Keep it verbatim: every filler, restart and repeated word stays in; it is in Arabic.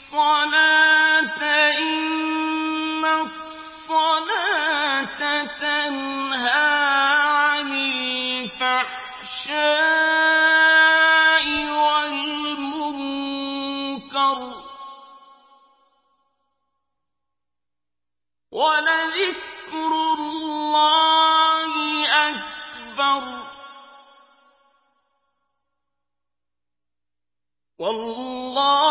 الصَّلَاةَ إِنَّ الصَّلَاةَ تَنْهَىٰ عَنِ الْفَحْشَاءِ وَالْمُنكَرِ ۗ وَلَذِكْرُ اللَّهِ أَكْبَرُ ۗ وَاللَّهُ